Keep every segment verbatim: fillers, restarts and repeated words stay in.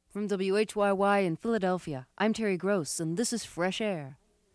From W H Y Y in Philadelphia, I'm Terry Gross, and this is Fresh Air.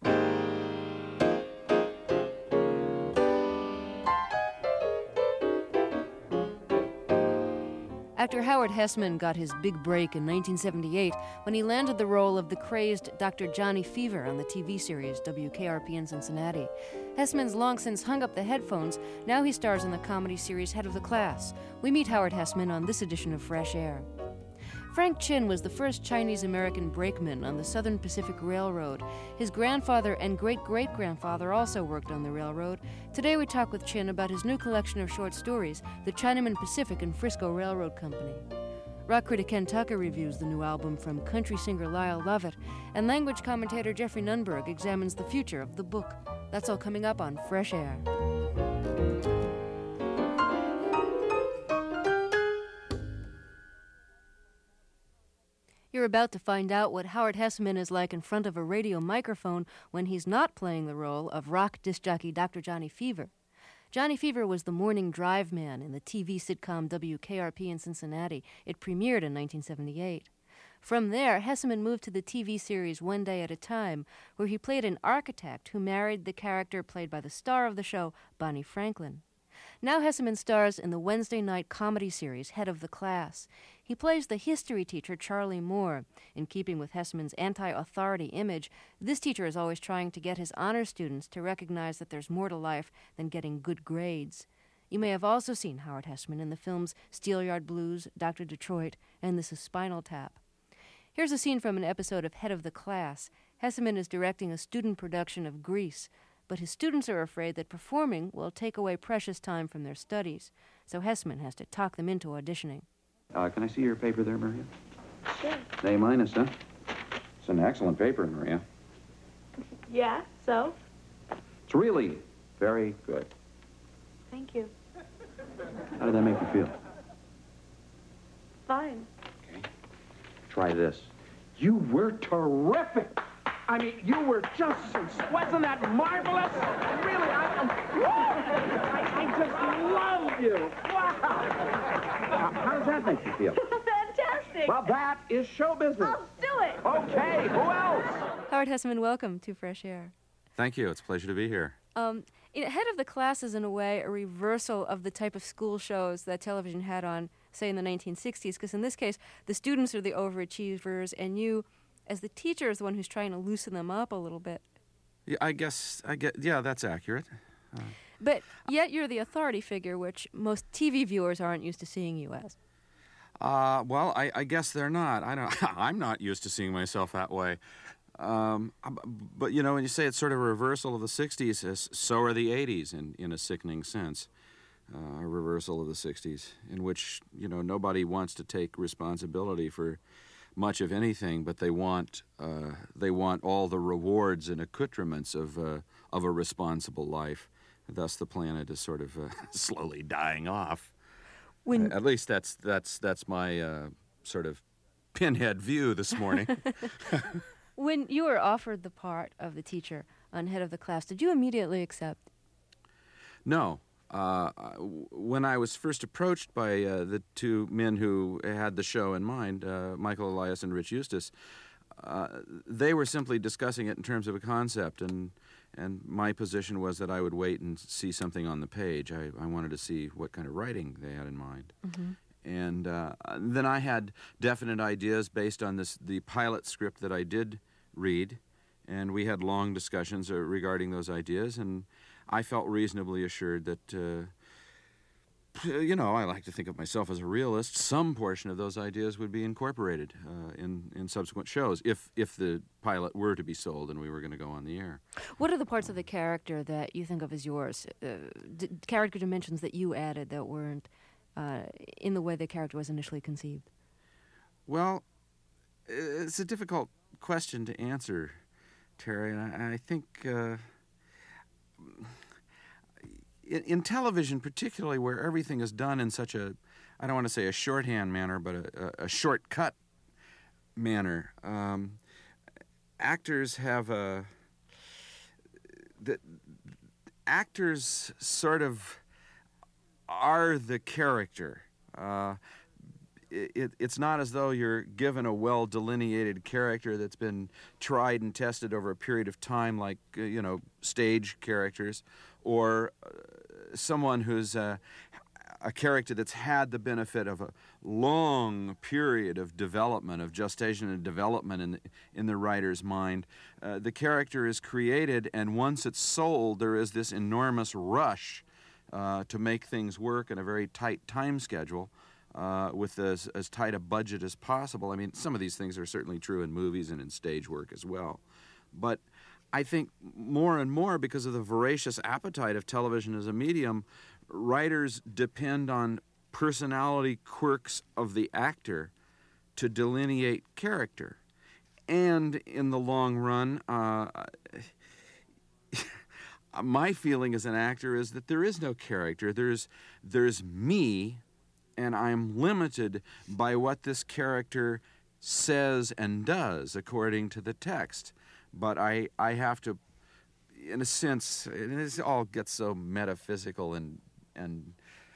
After Howard Hesseman got his big break in nineteen seventy-eight, when he landed the role of the crazed Doctor Johnny Fever on the T V series W K R P in Cincinnati, Hesseman's long since hung up the headphones. Now he stars in the comedy series Head of the Class. We meet Howard Hesseman on this edition of Fresh Air. Frank Chin was the first Chinese-American brakeman on the Southern Pacific Railroad. His grandfather and great-great-grandfather also worked on the railroad. Today we talk with Chin about his new collection of short stories, The Chinaman Pacific and Frisco Railroad Company. Rock critic Ken Tucker reviews the new album from country singer Lyle Lovett, and language commentator Jeffrey Nunberg examines the future of the book. That's all coming up on Fresh Air. You're about to find out what Howard Hesseman is like in front of a radio microphone when he's not playing the role of rock disc jockey Doctor Johnny Fever. Johnny Fever was the morning drive man in the T V sitcom W K R P in Cincinnati. It premiered in nineteen seventy-eight. From there, Hesseman moved to the T V series One Day at a Time, where he played an architect who married the character played by the star of the show, Bonnie Franklin. Now Hesseman stars in the Wednesday night comedy series Head of the Class. He plays the history teacher Charlie Moore. In keeping with Hesseman's anti-authority image, this teacher is always trying to get his honor students to recognize that there's more to life than getting good grades. You may have also seen Howard Hesseman in the films Steelyard Blues, Doctor Detroit, and This is Spinal Tap. Here's a scene from an episode of Head of the Class. Hesseman is directing a student production of Grease, but his students are afraid that performing will take away precious time from their studies, so Hesseman has to talk them into auditioning. Uh, can I see your paper there, Maria? Sure. A minus, huh? It's an excellent paper, Maria. Yeah, so? It's really very good. Thank you. How did that make you feel? Fine. Okay. Try this. You were terrific. I mean, you were just, wasn't that marvelous? Really, I, I'm, I, I just love you. Wow. How, how does that make you feel? Fantastic. Well, that is show business. I'll do it. Okay, who else? Howard Hesseman, welcome to Fresh Air. Thank you. It's a pleasure to be here. Um, in Head of the Class is, in a way, a reversal of the type of school shows that television had on, say, in the nineteen sixties, because in this case, the students are the overachievers, and you, as the teacher, is the one who's trying to loosen them up a little bit. Yeah, I guess, I get, yeah, that's accurate. Uh, but yet you're the authority figure, which most T V viewers aren't used to seeing you as. uh, well, I, I guess they're not. I don't. I'm not used to seeing myself that way. Um, but, you know, when you say it's sort of a reversal of the sixties, so are the eighties in, in a sickening sense. Uh, a reversal of the sixties, in which, you know, nobody wants to take responsibility for much of anything, but they want uh, they want all the rewards and accoutrements of uh, of a responsible life. Thus, the planet is sort of uh, slowly dying off. When uh, at least that's that's that's my uh, sort of pinhead view this morning. When you were offered the part of the teacher on Head of the Class, did you immediately accept? No. Uh, when I was first approached by uh, the two men who had the show in mind, uh, Michael Elias and Rich Eustace, uh, they were simply discussing it in terms of a concept, and and my position was that I would wait and see something on the page. I, I wanted to see what kind of writing they had in mind. Mm-hmm. And uh, then I had definite ideas based on this the pilot script that I did read, and we had long discussions uh, regarding those ideas, and I felt reasonably assured that, uh, you know, I like to think of myself as a realist. Some portion of those ideas would be incorporated uh, in, in subsequent shows if, if the pilot were to be sold and we were going to go on the air. What are the parts of the character that you think of as yours? Uh, d- character dimensions that you added that weren't uh, in the way the character was initially conceived? Well, it's a difficult question to answer, Terry, and I, I think... Uh, In, in television, particularly where everything is done in such a, I don't want to say a shorthand manner, but a, a, a shortcut manner, um, actors have a, the, actors sort of are the character. Uh, it, it's not as though you're given a well-delineated character that's been tried and tested over a period of time, like, uh, you know, stage characters, or uh, someone who's uh, a character that's had the benefit of a long period of development, of gestation and development in the, in the writer's mind. Uh, the character is created, and once it's sold, there is this enormous rush uh, to make things work in a very tight time schedule. Uh, with as, as tight a budget as possible. I mean, some of these things are certainly true in movies and in stage work as well. But I think more and more, because of the voracious appetite of television as a medium, writers depend on personality quirks of the actor to delineate character. And in the long run, uh, my feeling as an actor is that there is no character. There's, there's me, and I'm limited by what this character says and does according to the text. But I, I have to, in a sense, and it all gets so metaphysical and and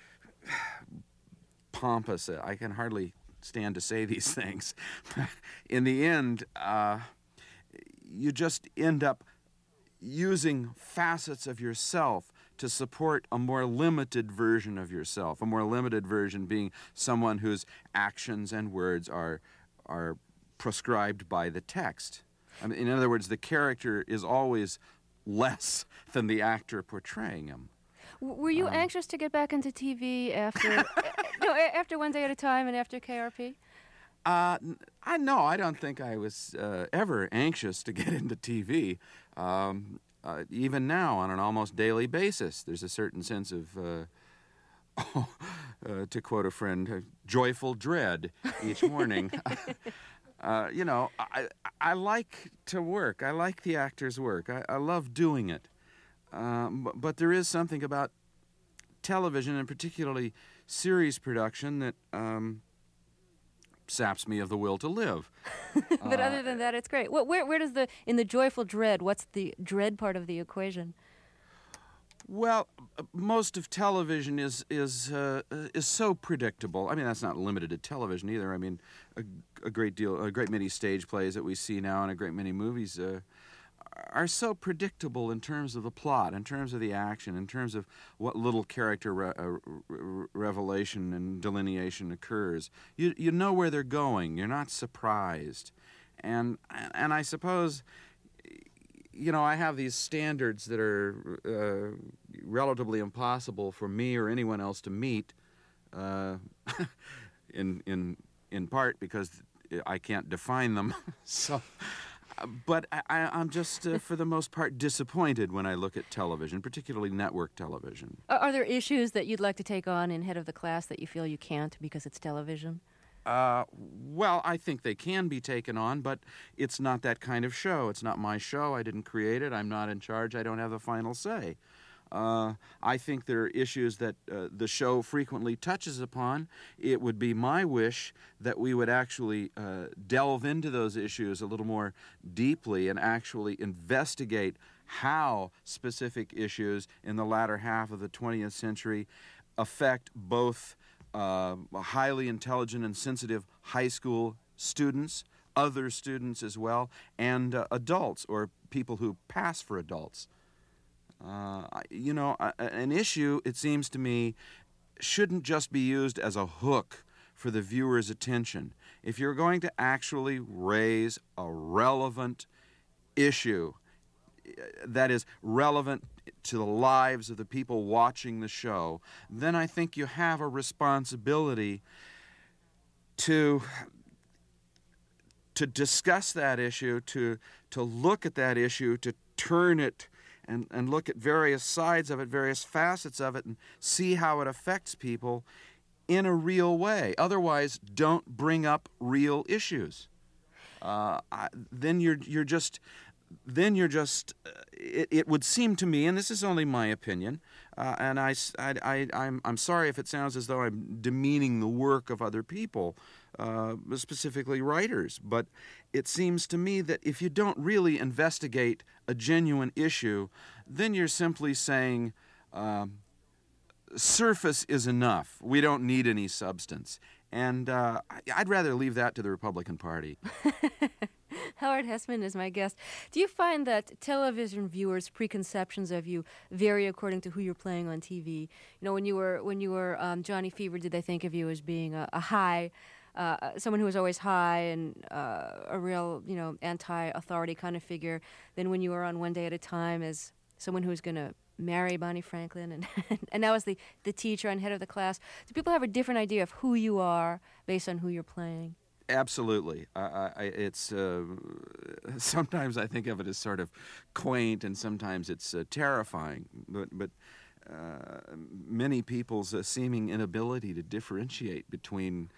pompous, I can hardly stand to say these things. In the end, uh, you just end up using facets of yourself to support a more limited version of yourself, a more limited version being someone whose actions and words are are prescribed by the text. I mean, in other words, the character is always less than the actor portraying him. W- Were you Um, anxious to get back into T V after no, a- after One Day at a Time and after K R P? Uh, n- I no, I don't think I was uh, ever anxious to get into T V. Um, uh, even now, on an almost daily basis, there's a certain sense of, uh, oh, uh, to quote a friend, uh, joyful dread each morning. uh, you know, I I like to work. I like the actor's work. I, I love doing it. Um, but, but there is something about television, and particularly series production, that um, saps me of the will to live. But Uh, other than that, it's great. What, where, where does the in the joyful dread? What's the dread part of the equation? Well, uh, most of television is is uh, is so predictable. I mean, that's not limited to television either. I mean, a, a great deal, a great many stage plays that we see now, and a great many movies uh, are so predictable in terms of the plot, in terms of the action, in terms of what little character re- uh, re- revelation and delineation occurs. You you know where they're going. You're not surprised, and and I suppose, you know, I have these standards that are uh, relatively impossible for me or anyone else to meet, uh, in in in part because I can't define them. so. But I, I'm just, uh, for the most part, disappointed when I look at television, particularly network television. Are, are there issues that you'd like to take on in Head of the Class that you feel you can't because it's television? Uh, well, I think they can be taken on, but it's not that kind of show. It's not my show. I didn't create it. I'm not in charge. I don't have the final say. Uh, I think there are issues that uh, the show frequently touches upon. It would be my wish that we would actually uh, delve into those issues a little more deeply and actually investigate how specific issues in the latter half of the twentieth century affect both uh, highly intelligent and sensitive high school students, other students as well, and uh, adults or people who pass for adults. Uh, you know, uh, an issue, it seems to me, shouldn't just be used as a hook for the viewer's attention. If you're going to actually raise a relevant issue that is relevant to the lives of the people watching the show, then I think you have a responsibility to to discuss that issue, to to look at that issue, to turn it And, and look at various sides of it, various facets of it, and see how it affects people in a real way. Otherwise, don't bring up real issues. Uh, I, then you're you're just, then you're just. Uh, it, it would seem to me, and this is only my opinion, uh, and I, I, I, I'm I'm sorry if it sounds as though I'm demeaning the work of other people, uh, specifically writers, but it seems to me that if you don't really investigate a genuine issue, then you're simply saying, um, surface is enough. We don't need any substance. And uh, I'd rather leave that to the Republican Party. Howard Hesseman is my guest. Do you find that television viewers' preconceptions of you vary according to who you're playing on T V? You know, when you were when you were um, Johnny Fever, did they think of you as being a, a high, uh, someone who was always high and uh, a real, you know, anti-authority kind of figure? Then when you were on One Day at a Time as someone who's going to marry Bonnie Franklin, and and now as the, the teacher and head of the class, do people have a different idea of who you are based on who you're playing? Absolutely. I, I, it's uh, sometimes I think of it as sort of quaint, and sometimes it's uh, terrifying. But but uh, many people's uh, seeming inability to differentiate between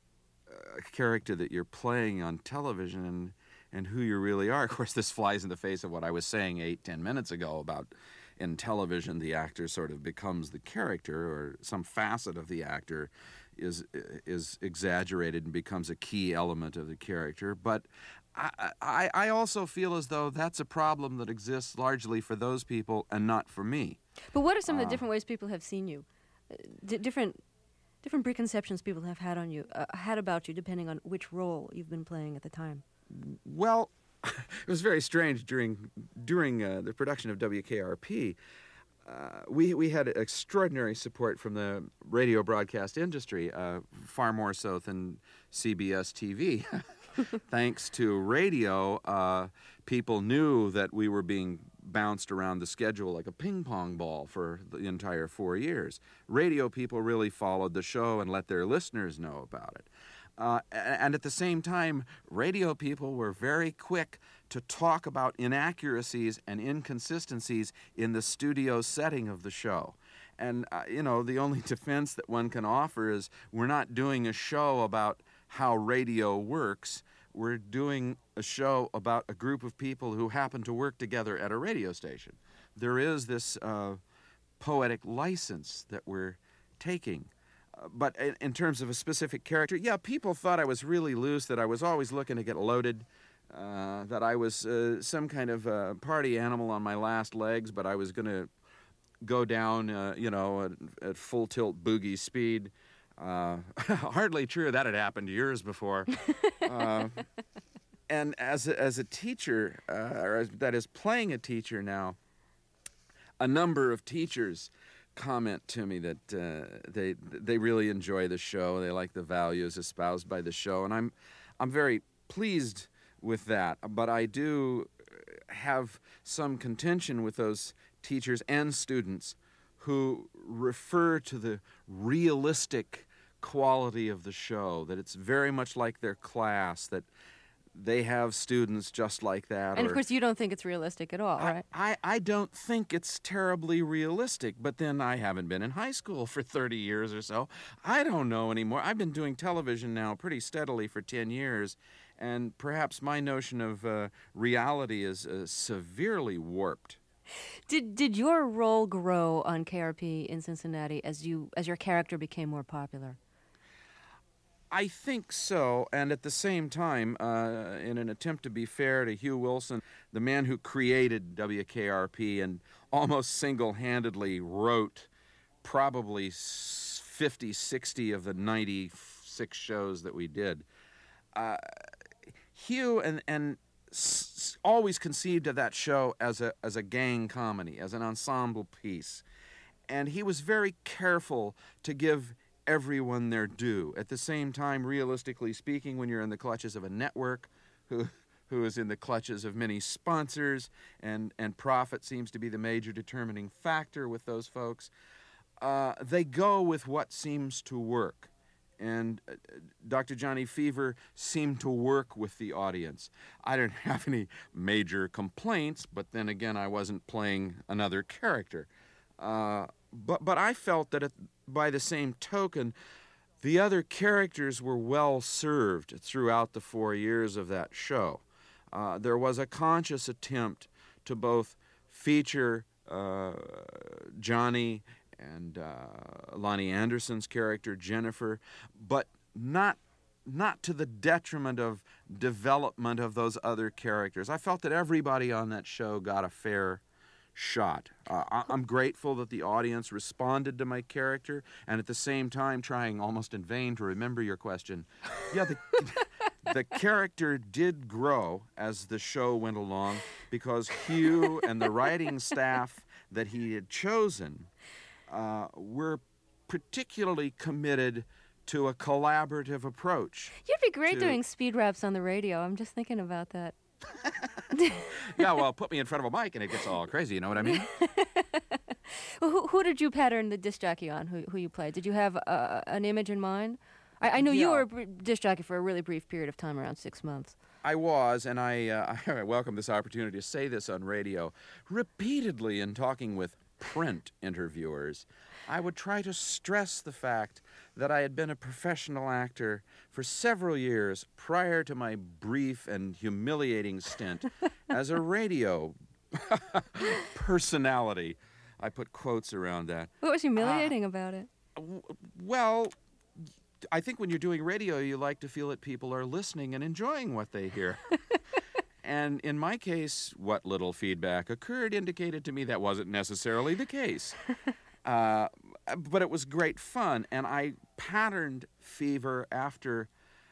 a character that you're playing on television and and who you really are. Of course, this flies in the face of what I was saying eight, ten minutes ago about in television the actor sort of becomes the character, or some facet of the actor is is exaggerated and becomes a key element of the character. But I, I, I also feel as though that's a problem that exists largely for those people and not for me. But what are some of the Uh, different ways people have seen you? Uh, D- different different preconceptions people have had on you, uh, had about you, depending on which role you've been playing at the time. Well, it was very strange during during uh, the production of W K R P. Uh, we we had extraordinary support from the radio broadcast industry, uh, far more so than C B S T V. Thanks to radio, uh, people knew that we were being bounced around the schedule like a ping pong ball for the entire four years. Radio people really followed the show and let their listeners know about it. Uh, and at the same time, radio people were very quick to talk about inaccuracies and inconsistencies in the studio setting of the show. And, uh, you know, the only defense that one can offer is we're not doing a show about how radio works. We're doing a show about a group of people who happen to work together at a radio station. There is this uh, poetic license that we're taking. Uh, but in, in terms of a specific character, yeah, people thought I was really loose, that I was always looking to get loaded, uh, that I was uh, some kind of uh, party animal on my last legs, but I was going to go down, uh, you know, at, at full tilt boogie speed. Uh, hardly true. That had happened years before. uh, and as a, as a teacher, uh, or as, that is playing a teacher now, a number of teachers comment to me that uh, they they really enjoy the show. They like the values espoused by the show, and I'm I'm very pleased with that. But I do have some contention with those teachers and students who refer to the realistic quality of the show, that it's very much like their class, that they have students just like that. And or, of course, you don't think it's realistic at all, I, right? I, I don't think it's terribly realistic, but then I haven't been in high school for thirty years or so. I don't know anymore. I've been doing television now pretty steadily for ten years, and perhaps my notion of uh, reality is uh, severely warped. Did did your role grow on K R P in Cincinnati as you as your character became more popular? I think so, and at the same time, uh, in an attempt to be fair to Hugh Wilson, the man who created W K R P and almost single-handedly wrote probably fifty, sixty of the ninety-six shows that we did, uh, Hugh and and s- always conceived of that show as a as a gang comedy, as an ensemble piece, and he was very careful to give everyone their due. At the same time, realistically speaking, when you're in the clutches of a network who who is in the clutches of many sponsors, and, and profit seems to be the major determining factor with those folks, uh, they go with what seems to work. And uh, Doctor Johnny Fever seemed to work with the audience. I didn't have any major complaints, but then again, I wasn't playing another character. Uh, but but I felt that it, by the same token, the other characters were well served throughout the four years of that show. Uh, there was a conscious attempt to both feature uh, Johnny and uh, Lonnie Anderson's character, Jennifer, but not not to the detriment of development of those other characters. I felt that everybody on that show got a fair shot. Uh, I- I'm grateful that the audience responded to my character, and at the same time trying almost in vain to remember your question. Yeah, the, the character did grow as the show went along because Hugh and the writing staff that he had chosen uh, were particularly committed to a collaborative approach. You'd be great to- doing speed raps on the radio. I'm just thinking about that. Yeah, well, put me in front of a mic and it gets all crazy, you know what I mean? Well, who, who did you pattern the disc jockey on, who, who you played? Did you have uh, an image in mind? I, I know you Yeah. were a br- disc jockey for a really brief period of time, around six months. I was, and I, uh, I welcome this opportunity to say this on radio. Repeatedly in talking with print interviewers, I would try to stress the fact that I had been a professional actor for several years prior to my brief and humiliating stint as a radio personality. I put quotes around that. What was humiliating about it? W- Well, I think when you're doing radio, you like to feel that people are listening and enjoying what they hear. And in my case, what little feedback occurred indicated to me that wasn't necessarily the case. Uh, but it was great fun, and I patterned Fever after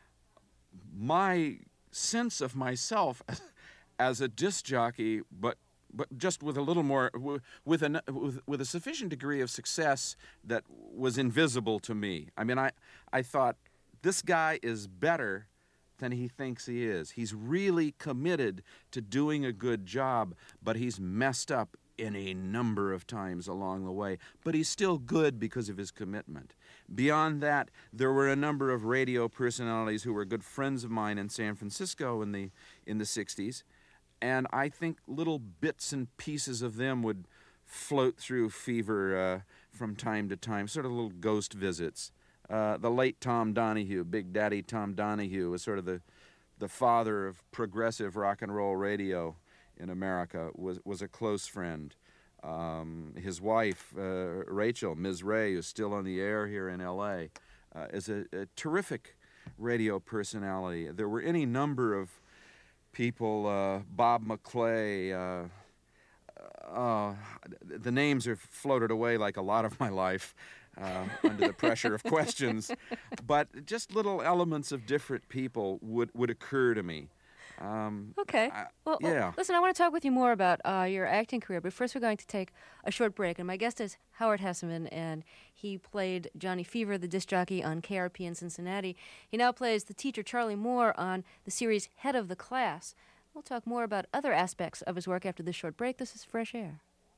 my sense of myself as a disc jockey, but but just with a little more, with a with, with a sufficient degree of success that was invisible to me. I mean, I I thought this guy is better than he thinks he is. He's really committed to doing a good job, but he's messed up in a number of times along the way. But he's still good because of his commitment. Beyond that, there were a number of radio personalities who were good friends of mine in San Francisco in the in the sixties, and I think little bits and pieces of them would float through Fever uh, from time to time, sort of little ghost visits. Uh, the late Tom Donahue, Big Daddy Tom Donahue, was sort of the the father of progressive rock and roll radio in America, was was a close friend. Um, his wife, uh, Rachel, Miz Ray, who's still on the air here in L A, uh, is a, a terrific radio personality. There were any number of people, uh, Bob McClay, uh, uh, the names are floated away like a lot of my life. Uh, under the pressure of questions, but just little elements of different people would, would occur to me. Um, Okay. I- Well, well, yeah. listen, I want to talk with you more about uh, your acting career, but first we're going to take a short break. And my guest is Howard Hesseman, and he played Johnny Fever, the disc jockey, on K R P in Cincinnati. He now plays the teacher Charlie Moore on the series Head of the Class. We'll talk more about other aspects of his work after this short break. This is Fresh Air.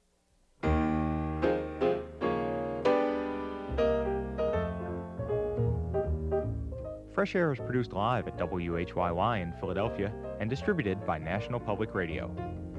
Fresh Air is produced live at W H Y Y in Philadelphia and distributed by National Public Radio.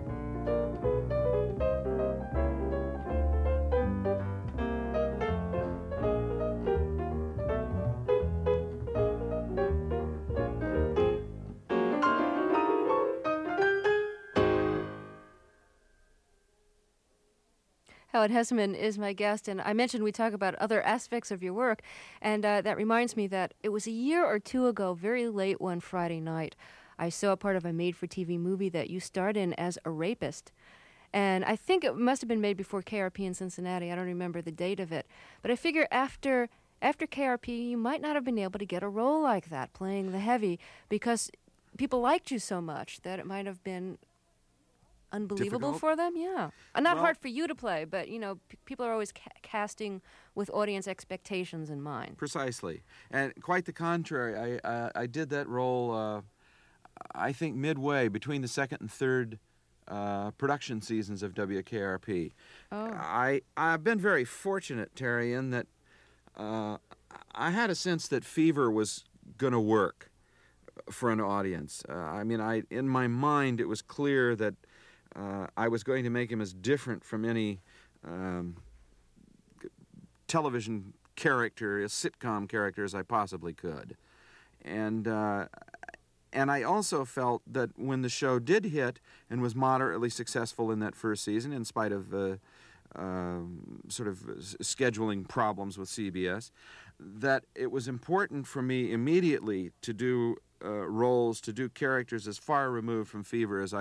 Howard Hesseman is my guest, and I mentioned we talk about other aspects of your work, and uh, that reminds me that it was a year or two ago, very late one Friday night, I saw a part of a made-for-T V movie that you starred in as a rapist. And I think it must have been made before K R P in Cincinnati. I don't remember the date of it. But I figure after after K R P, you might not have been able to get a role like that, playing the heavy, because people liked you so much that it might have been unbelievable Difficult? for them. Yeah, uh, not Well- hard for you to play, but you know, p- people are always ca- casting with audience expectations in mind. Precisely, and quite the contrary. I uh, I did that role. Uh, I think midway between the second and third uh, production seasons of W K R P. Oh. I I've been very fortunate, Terry, in that uh, I had a sense that Fever was going to work for an audience. Uh, I mean, I in my mind it was clear that uh, I was going to make him as different from any um, television character, a sitcom character, as I possibly could. And uh, and I also felt that when the show did hit and was moderately successful in that first season, in spite of uh, um, sort of s- scheduling problems with C B S, that it was important for me immediately to do uh, roles, to do characters as far removed from Fever as I could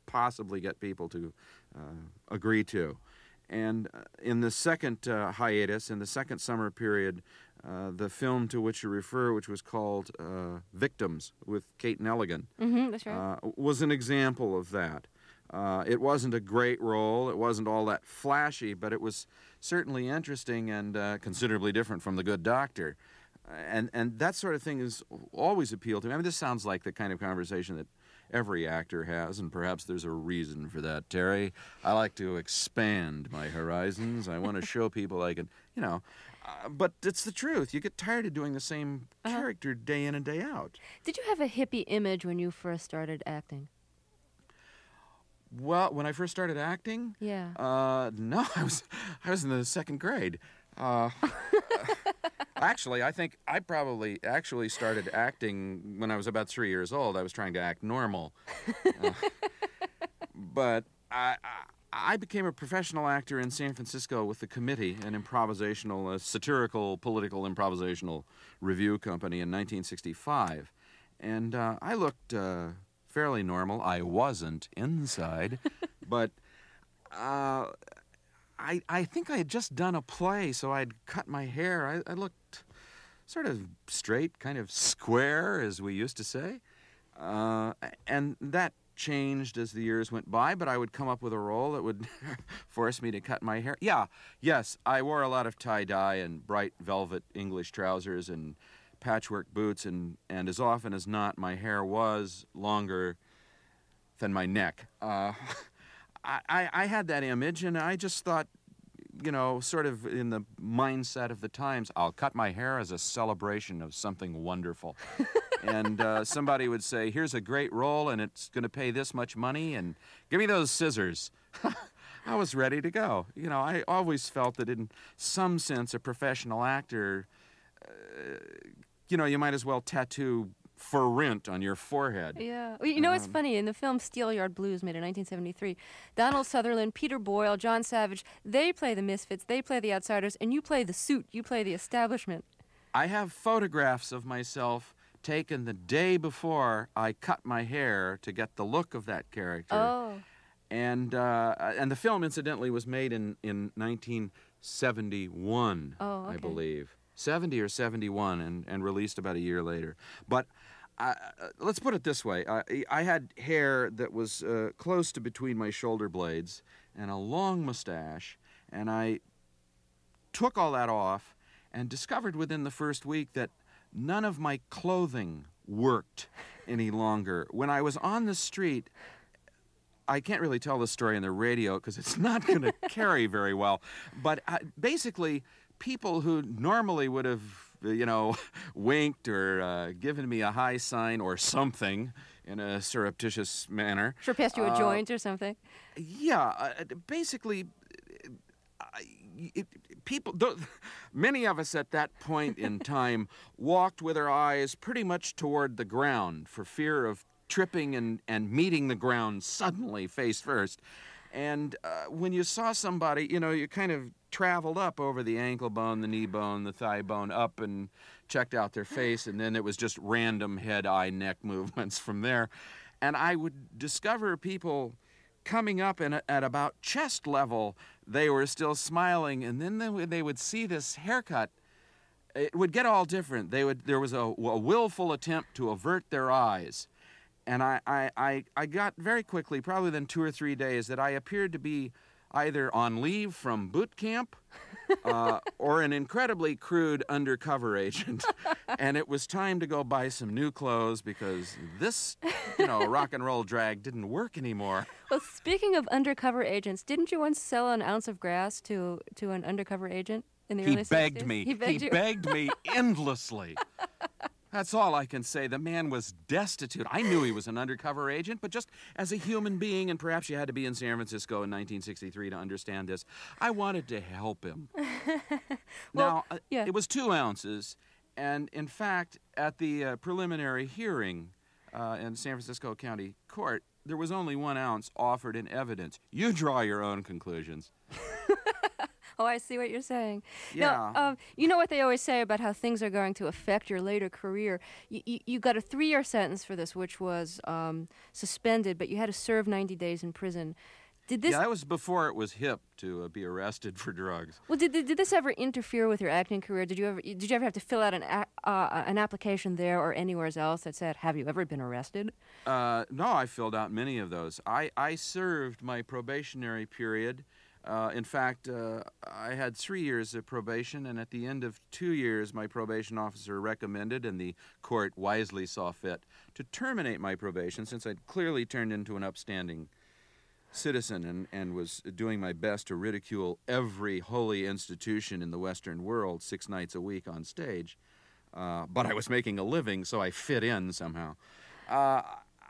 possibly get people to uh, agree to. And uh, in the second uh, hiatus, in the second summer period, uh, the film to which you refer, which was called uh, Victims with Kate Nelligan, Mm-hmm, that's right. uh, was an example of that. Uh, it wasn't a great role. It wasn't all that flashy, but it was certainly interesting and uh, considerably different from The Good Doctor. And and that sort of thing has always appealed to me. I mean, this sounds like the kind of conversation that every actor has, and perhaps there's a reason for that, Terry. I like to expand my horizons. I want to show people I can, you know. Uh, but it's the truth. You get tired of doing the same Uh-huh. character day in and day out. Did you have a hippie image when you first started acting? Well, when I first started acting, Yeah. uh, no, I was I was in the second grade. Uh, actually, I think I probably actually started acting when I was about three years old. I was trying to act normal, uh, but I, I I became a professional actor in San Francisco with the Committee, an improvisational, uh, satirical, political improvisational review company in nineteen sixty-five, and uh, I looked uh, fairly normal. I wasn't inside, but. Uh, I, I think I had just done a play, so I'd cut my hair. I, I looked sort of straight, kind of square, as we used to say. Uh, and that changed as the years went by, but I would come up with a role that would force me to cut my hair. Yeah, yes, I wore a lot of tie-dye and bright velvet English trousers and patchwork boots, and, and as often as not, my hair was longer than my neck. Uh, I, I, I had that image, and I just thought, you know, sort of in the mindset of the times, I'll cut my hair as a celebration of something wonderful. and uh, somebody would say, here's a great role, and it's going to pay this much money, and give me those scissors. I was ready to go. You know, I always felt that in some sense, a professional actor, uh, you know, you might as well tattoo for rent on your forehead. Yeah. Well, you know what's Um, funny? In the film Steelyard Blues, made in nineteen seventy-three, Donald Sutherland, Peter Boyle, John Savage, they play the misfits, they play the outsiders, and you play the suit, you play the establishment. I have photographs of myself taken the day before I cut my hair to get the look of that character. Oh. And uh, and the film, incidentally, was made in, in nineteen seventy-one, Oh, I okay. believe. seventy or seventy-one, and, and released about a year later. But uh, let's put it this way. I, I had hair that was uh, close to between my shoulder blades and a long mustache, and I took all that off and discovered within the first week that none of my clothing worked any longer. When I was on the street, I can't really tell this story on the radio because it's not going to carry very well, but I, basically, people who normally would have, you know, winked or uh, given me a high sign or something in a surreptitious manner. Sure passed you a uh, joint or something. Yeah, uh, basically, uh, it, people, th- many of us at that point in time walked with our eyes pretty much toward the ground for fear of tripping and, and meeting the ground suddenly face first. And uh, when you saw somebody, you know, you kind of traveled up over the ankle bone, the knee bone, the thigh bone, up and checked out their face, and then it was just random head, eye, neck movements from there. And I would discover people coming up in, at about chest level, they were still smiling, and then they, they would see this haircut. It would get all different. They would there was a, a willful attempt to avert their eyes. And I, I, I, I got very quickly, probably within two or three days, that I appeared to be either on leave from boot camp uh, or an incredibly crude undercover agent. And it was time to go buy some new clothes because this, you know, rock and roll drag didn't work anymore. Well, speaking of undercover agents, didn't you once sell an ounce of grass to to an undercover agent in the He early begged sixties? me. He begged you. begged me endlessly. That's all I can say. The man was destitute. I knew he was an undercover agent, but just as a human being, and perhaps you had to be in San Francisco in nineteen sixty-three to understand this, I wanted to help him. now, uh, yeah. it was two ounces, and in fact, at the uh, preliminary hearing uh, in San Francisco County Court, there was only one ounce offered in evidence. You draw your own conclusions. Oh, I see what you're saying. Yeah. Now, um, you know what they always say about how things are going to affect your later career. You, you, you got a three-year sentence for this, which was um, suspended, but you had to serve ninety days in prison. Did this? Yeah, that was before it was hip to uh, be arrested for drugs. Well, did, did did this ever interfere with your acting career? Did you ever did you ever have to fill out an a, uh, an application there or anywhere else that said, "Have you ever been arrested?" Uh, no, I filled out many of those. I, I served my probationary period. Uh, in fact, uh, I had three years of probation, and at the end of two years, my probation officer recommended, and the court wisely saw fit, to terminate my probation since I'd clearly turned into an upstanding citizen and, and was doing my best to ridicule every holy institution in the Western world six nights a week on stage. Uh, but I was making a living, so I fit in somehow. Uh,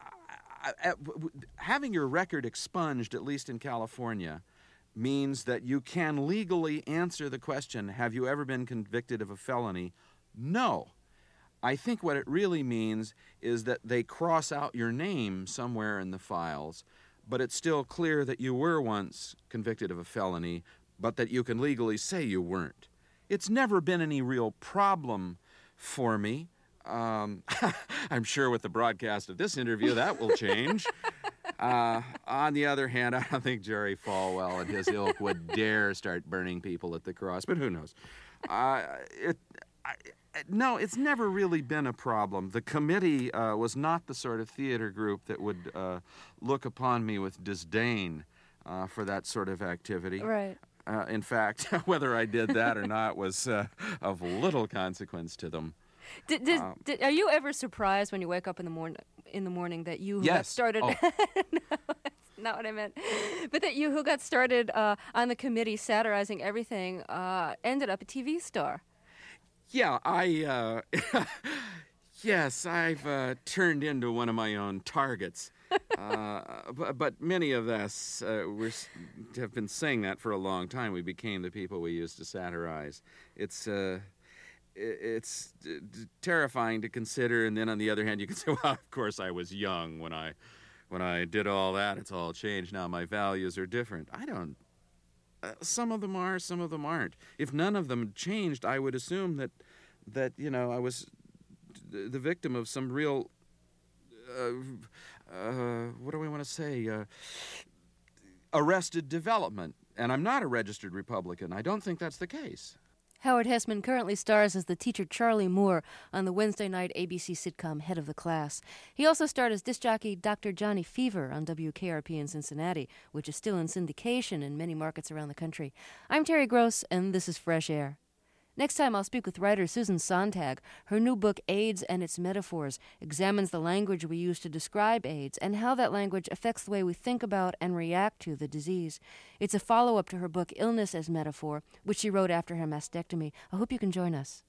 I, I, having your record expunged, at least in California, means that you can legally answer the question, have you ever been convicted of a felony? No. I think what it really means is that they cross out your name somewhere in the files, but it's still clear that you were once convicted of a felony, but that you can legally say you weren't. It's never been any real problem for me. Um, I'm sure with the broadcast of this interview that will change. Uh, on the other hand, I don't think Jerry Falwell and his ilk would dare start burning people at the cross, but who knows? Uh, it, I, no, it's never really been a problem. The committee uh, was not the sort of theater group that would uh, look upon me with disdain uh, for that sort of activity. Right. Uh, in fact, whether I did that or not was uh, of little consequence to them. Did, did, Um, did, are you ever surprised when you wake up in the morning in the morning that you who got Yes. started? Oh. No, that's not what I meant. But that you who got started uh, on the committee satirizing everything uh, ended up a T V star. Yeah, I, uh, yes, I've uh, turned into one of my own targets. uh, but, but many of us uh, we're, have been saying that for a long time. We became the people we used to satirize. It's, uh, it's d- d- terrifying to consider, and then on the other hand, you can say, well, of course I was young when I, when I did all that. It's all changed now. My values are different. I don't... Uh, some of them are, some of them aren't. If none of them changed, I would assume that, that you know, I was the, the victim of some real, uh, uh, what do we want to say, uh, arrested development. And I'm not a registered Republican. I don't think that's the case. Howard Hesseman currently stars as the teacher Charlie Moore on the Wednesday night A B C sitcom Head of the Class. He also starred as disc jockey Doctor Johnny Fever on W K R P in Cincinnati, which is still in syndication in many markets around the country. I'm Terry Gross, and this is Fresh Air. Next time, I'll speak with writer Susan Sontag. Her new book, AIDS and Its Metaphors, examines the language we use to describe AIDS and how that language affects the way we think about and react to the disease. It's a follow-up to her book, Illness as Metaphor, which she wrote after her mastectomy. I hope you can join us.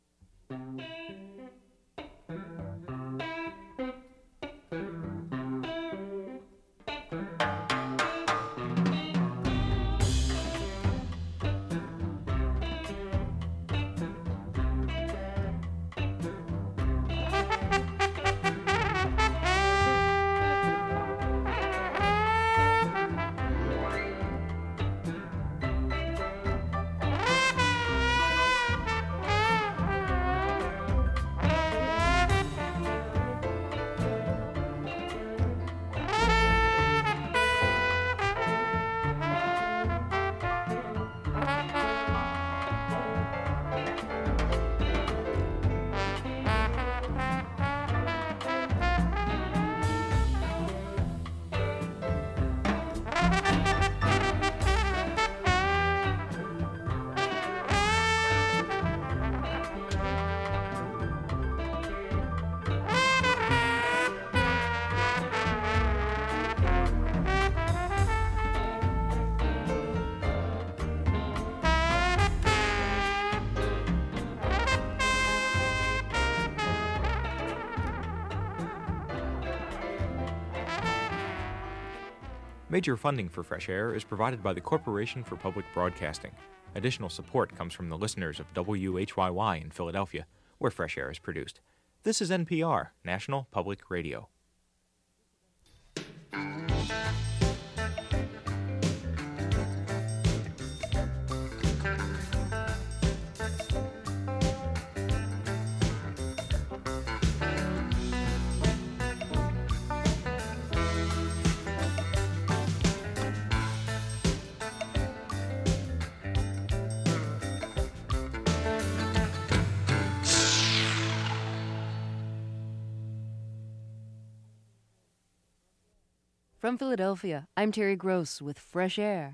Major funding for Fresh Air is provided by the Corporation for Public Broadcasting. Additional support comes from the listeners of W H Y Y in Philadelphia, where Fresh Air is produced. This is N P R, National Public Radio. From Philadelphia, I'm Terry Gross with Fresh Air.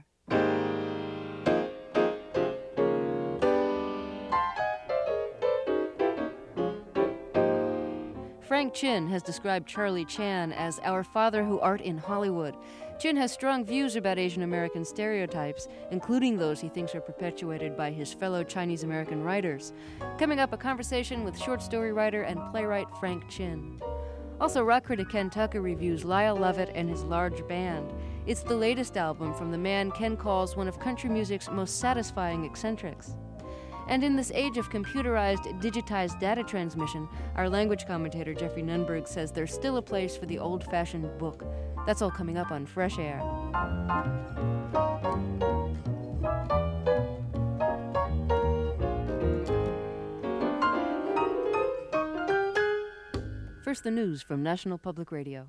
Frank Chin has described Charlie Chan as our father who art in Hollywood. Chin has strong views about Asian American stereotypes, including those he thinks are perpetuated by his fellow Chinese American writers. Coming up, a conversation with short story writer and playwright Frank Chin. Also, rock critic Ken Tucker reviews Lyle Lovett and his large band. It's the latest album from the man Ken calls one of country music's most satisfying eccentrics. And in this age of computerized, digitized data transmission, our language commentator Jeffrey Nunberg says there's still a place for the old-fashioned book. That's all coming up on Fresh Air. First, the news from National Public Radio.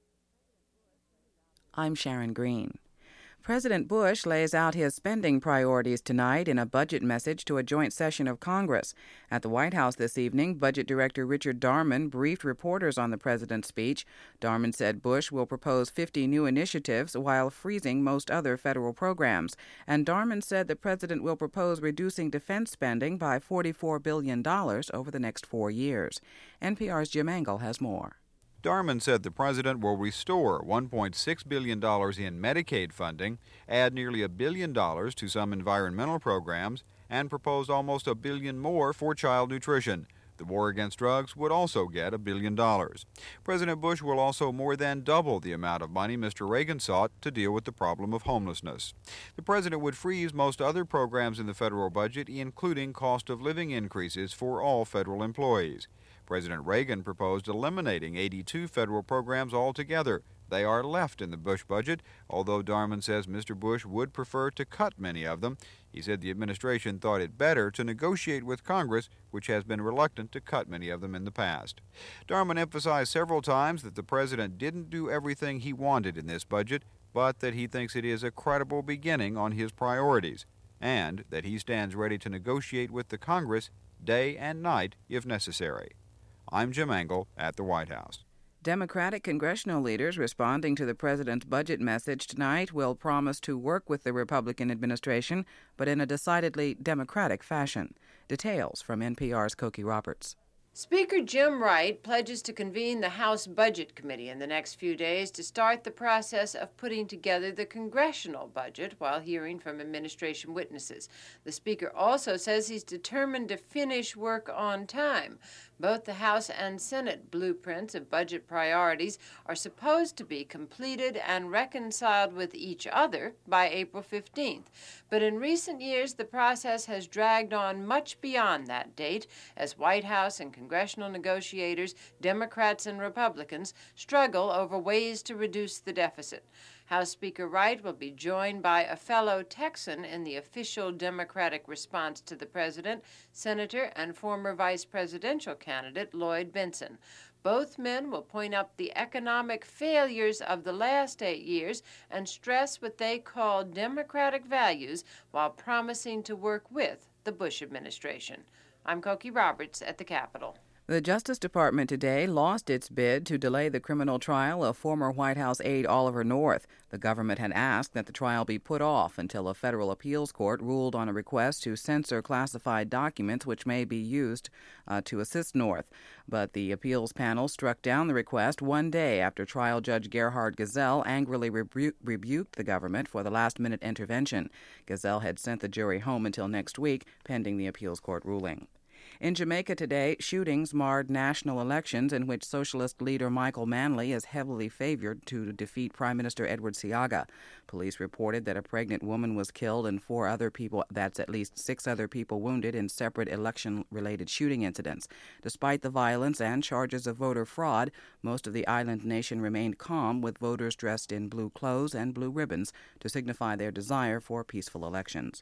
I'm Sharon Green. President Bush lays out his spending priorities tonight in a budget message to a joint session of Congress. At the White House this evening, Budget Director Richard Darman briefed reporters on the president's speech. Darman said Bush will propose fifty new initiatives while freezing most other federal programs. And Darman said the president will propose reducing defense spending by forty-four billion dollars over the next four years. N P R's Jim Engel has more. Darman said the president will restore one point six billion dollars in Medicaid funding, add nearly a billion dollars to some environmental programs, and propose almost a billion more for child nutrition. The war against drugs would also get a billion dollars. President Bush will also more than double the amount of money Mister Reagan sought to deal with the problem of homelessness. The president would freeze most other programs in the federal budget, including cost of living increases for all federal employees. President Reagan proposed eliminating eighty-two federal programs altogether. They are left in the Bush budget, although Darman says Mister Bush would prefer to cut many of them. He said the administration thought it better to negotiate with Congress, which has been reluctant to cut many of them in the past. Darman emphasized several times that the president didn't do everything he wanted in this budget, but that he thinks it is a credible beginning on his priorities, and that he stands ready to negotiate with the Congress day and night if necessary. I'm Jim Engel at the White House. Democratic congressional leaders responding to the president's budget message tonight will promise to work with the Republican administration, but in a decidedly Democratic fashion. Details from N P R's Cokie Roberts. Speaker Jim Wright pledges to convene the House Budget Committee in the next few days to start the process of putting together the congressional budget while hearing from administration witnesses. The Speaker also says he's determined to finish work on time. Both the House and Senate blueprints of budget priorities are supposed to be completed and reconciled with each other by April fifteenth. But in recent years, the process has dragged on much beyond that date as White House and congressional negotiators, Democrats and Republicans, struggle over ways to reduce the deficit. House Speaker Wright will be joined by a fellow Texan in the official Democratic response to the president, Senator and former vice presidential candidate Lloyd Bentsen. Both men will point out the economic failures of the last eight years and stress what they call democratic values while promising to work with the Bush administration. I'm Cokie Roberts at the Capitol. The Justice Department today lost its bid to delay the criminal trial of former White House aide Oliver North. The government had asked that the trial be put off until a federal appeals court ruled on a request to censor classified documents which may be used uh, to assist North. But the appeals panel struck down the request one day after trial judge Gerhard Gesell angrily rebu- rebuked the government for the last-minute intervention. Gesell had sent the jury home until next week, pending the appeals court ruling. In Jamaica today, shootings marred national elections in which socialist leader Michael Manley is heavily favored to defeat Prime Minister Edward Seaga. Police reported that a pregnant woman was killed and four other people, that's at least six other people wounded in separate election-related shooting incidents. Despite the violence and charges of voter fraud, most of the island nation remained calm, with voters dressed in blue clothes and blue ribbons to signify their desire for peaceful elections.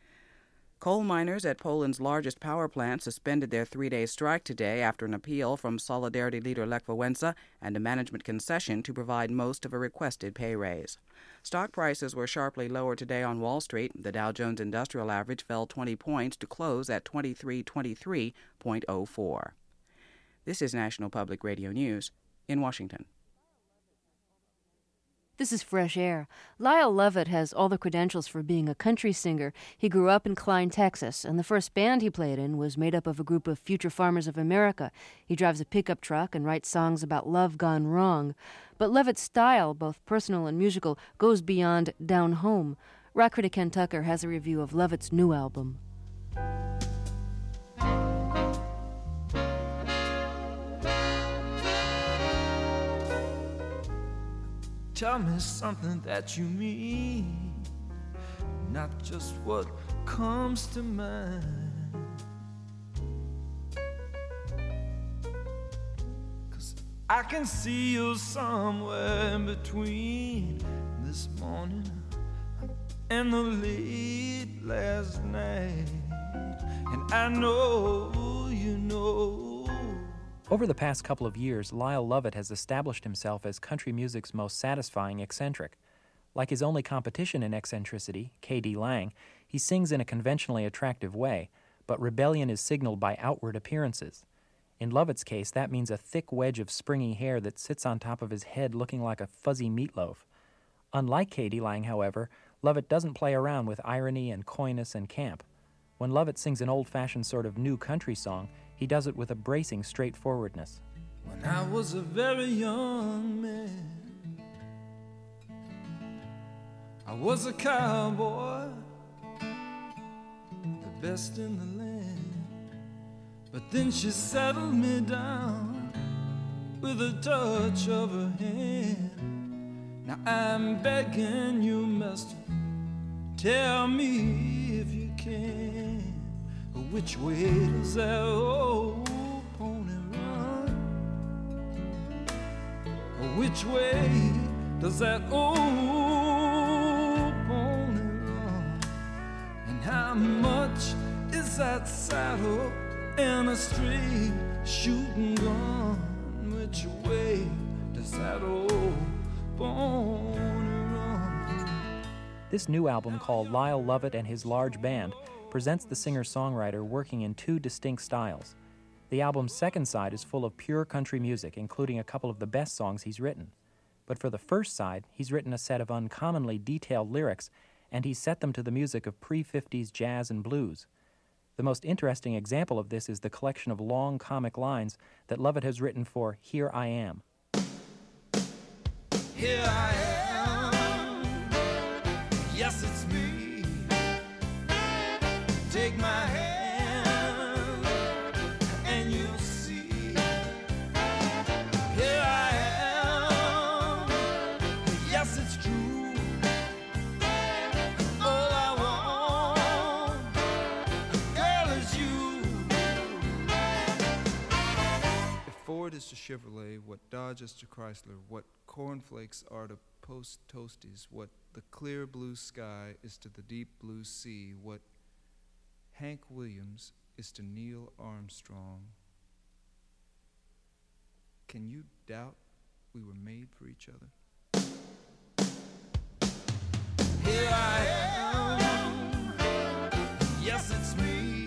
Coal miners at Poland's largest power plant suspended their three-day strike today after an appeal from Solidarity leader Lech Wałęsa and a management concession to provide most of a requested pay raise. Stock prices were sharply lower today on Wall Street. The Dow Jones Industrial Average fell twenty points to close at twenty-three twenty-three point oh four. This is National Public Radio News in Washington. This is Fresh Air. Lyle Lovett has all the credentials for being a country singer. He grew up in Klein, Texas, and the first band he played in was made up of a group of future farmers of America. He drives a pickup truck and writes songs about love gone wrong. But Lovett's style, both personal and musical, goes beyond down home. Rock critic Ken Tucker has a review of Lovett's new album. Tell me something that you mean, not just what comes to mind. 'Cause I can see you somewhere in between this morning and the late last night. And I know you know. Over the past couple of years, Lyle Lovett has established himself as country music's most satisfying eccentric. Like his only competition in eccentricity, K D Lang, he sings in a conventionally attractive way, but rebellion is signaled by outward appearances. In Lovett's case, that means a thick wedge of springy hair that sits on top of his head looking like a fuzzy meatloaf. Unlike K D Lang, however, Lovett doesn't play around with irony and coyness and camp. When Lovett sings an old-fashioned sort of new country song, he does it with a bracing straightforwardness. When I was a very young man, I was a cowboy, the best in the land. But then she settled me down with a touch of her hand. Now I'm begging you, mister, tell me if you can, which way does that old pony run? Which way does that old pony run? And how much is that saddle and a straight shooting gun? Which way does that old pony run? This new album, called Lyle Lovett and His Large Band, presents the singer-songwriter working in two distinct styles. The album's second side is full of pure country music, including a couple of the best songs he's written. But for the first side, he's written a set of uncommonly detailed lyrics, and he's set them to the music of pre-fifties jazz and blues. The most interesting example of this is the collection of long comic lines that Lovett has written for Here I Am. Here I am, yes it's me. Take my hand and you'll see. Here I am, yes it's true. All I want, girl, is you. If Ford is to Chevrolet, what Dodge is to Chrysler, what cornflakes are to Post Toasties, what the clear blue sky is to the deep blue sea, what Hank Williams is to Neil Armstrong. Can you doubt we were made for each other? Here I am, yes it's me.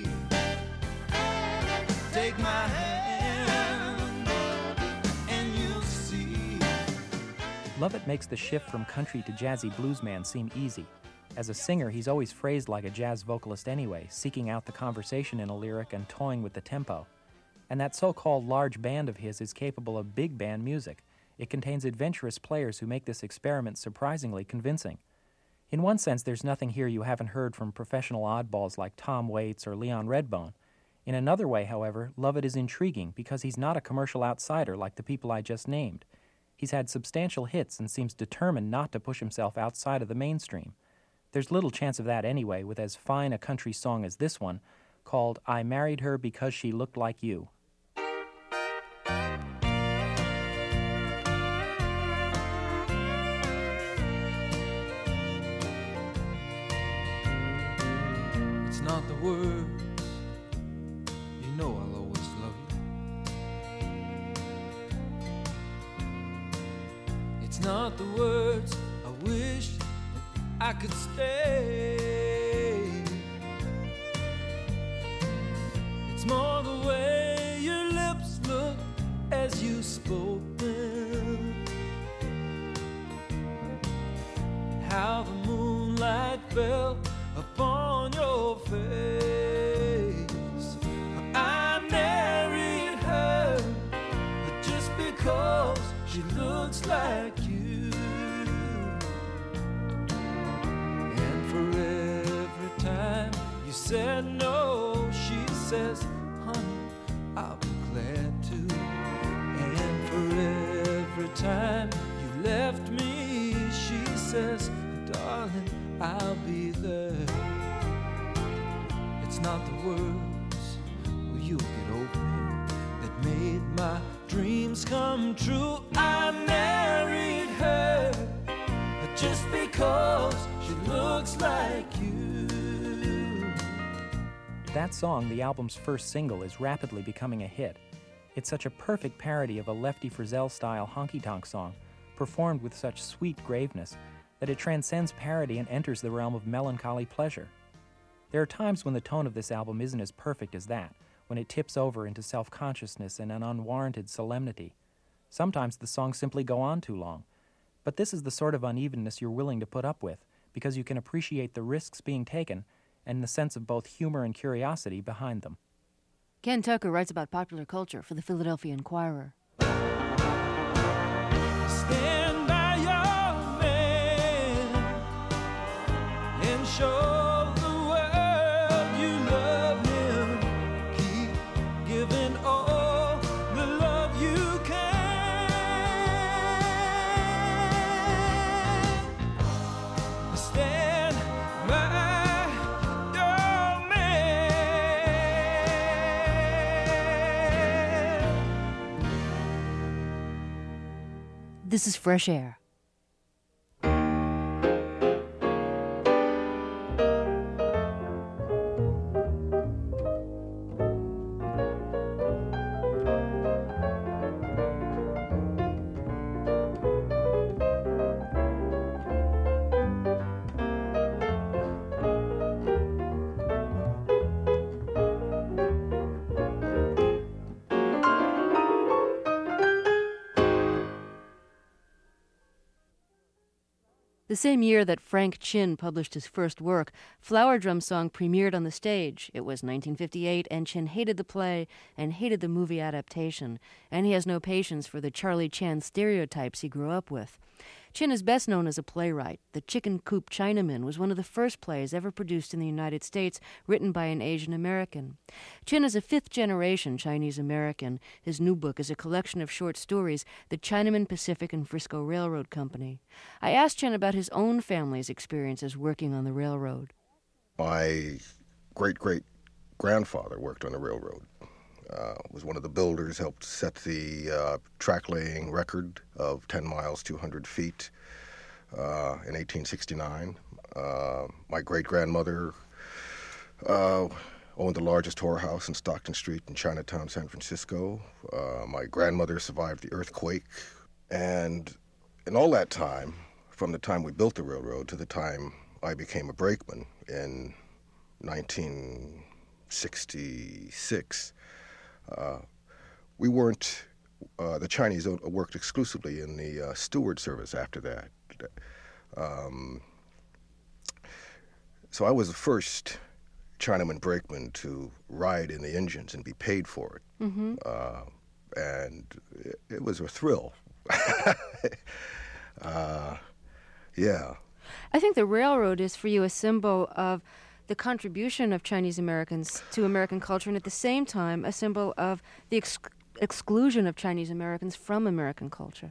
Take my hand and you'll see. Lovett makes the shift from country to jazzy bluesman seem easy. As a singer, he's always phrased like a jazz vocalist anyway, seeking out the conversation in a lyric and toying with the tempo. And that so-called large band of his is capable of big band music. It contains adventurous players who make this experiment surprisingly convincing. In one sense, there's nothing here you haven't heard from professional oddballs like Tom Waits or Leon Redbone. In another way, however, Lovett is intriguing because he's not a commercial outsider like the people I just named. He's had substantial hits and seems determined not to push himself outside of the mainstream. There's little chance of that anyway, with as fine a country song as this one, called I Married Her Because She Looked Like You. It's not the words, you know I'll always love you. It's not the words, I wish I could stay. It's more the way your lips look as you spoke them. how the moonlight fell upon your face. I married her just because she looks like you. And for every time you said no, she says, honey, I'll be glad to. And for every time you left me, she says, darling, I'll be there. It's not the words, well, you'll get over me, that made my dreams come true. I married her just because she looks like you. That song, the album's first single, is rapidly becoming a hit. It's such a perfect parody of a Lefty Frizzell-style honky-tonk song, performed with such sweet graveness, that it transcends parody and enters the realm of melancholy pleasure. There are times when the tone of this album isn't as perfect as that, when it tips over into self-consciousness and an unwarranted solemnity. Sometimes the songs simply go on too long. But this is the sort of unevenness you're willing to put up with, because you can appreciate the risks being taken and the sense of both humor and curiosity behind them. Ken Tucker writes about popular culture for the Philadelphia Inquirer. Stand by your man and show the world you love him. Keep giving all the love you can. Stand by your man. This is Fresh Air. The same year that Frank Chin published his first work, Flower Drum Song premiered on the stage. It was nineteen fifty-eight, and Chin hated the play and hated the movie adaptation, and he has no patience for the Charlie Chan stereotypes he grew up with. Chin is best known as a playwright. The Chicken Coop Chinaman was one of the first plays ever produced in the United States, written by an Asian American. Chin is a fifth-generation Chinese American. His new book is a collection of short stories, The Chinaman Pacific and Frisco Railroad Company. I asked Chin about his own family's experiences working on the railroad. My great-great-grandfather worked on the railroad. Uh, was one of the builders, helped set the uh, track-laying record of ten miles, two hundred feet uh, in eighteen sixty-nine. Uh, my great-grandmother uh, owned the largest whorehouse in Stockton Street in Chinatown, San Francisco. Uh, my grandmother survived the earthquake. And in all that time, from the time we built the railroad to the time I became a brakeman in nineteen sixty-six, Uh, we weren't, uh, the Chinese worked exclusively in the uh, steward service after that. Um, so I was the first Chinaman brakeman to ride in the engines and be paid for it. Mm-hmm. Uh, and it, it was a thrill. uh, yeah. I think the railroad is for you a symbol of the contribution of Chinese Americans to American culture, and at the same time a symbol of the ex- exclusion of Chinese Americans from American culture.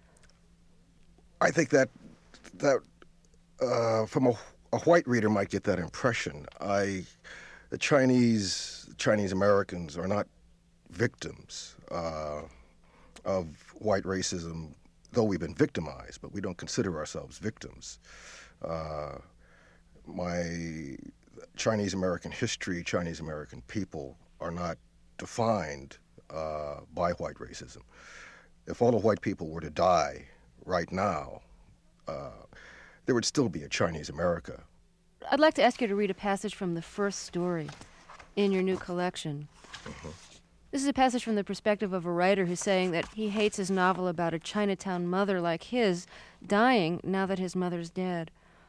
I think that that uh, from a, a white reader might get that impression. I, the Chinese Chinese Americans are not victims uh, of white racism, though we've been victimized, but we don't consider ourselves victims. Uh, my Chinese American history, Chinese American people are not defined uh, by white racism. If all the white people were to die right now, uh, there would still be a Chinese America. I'd like to ask you to read a passage from the first story in your new collection. Uh-huh. This is a passage from the perspective of a writer who's saying that he hates his novel about a Chinatown mother like his dying now that his mother's dead.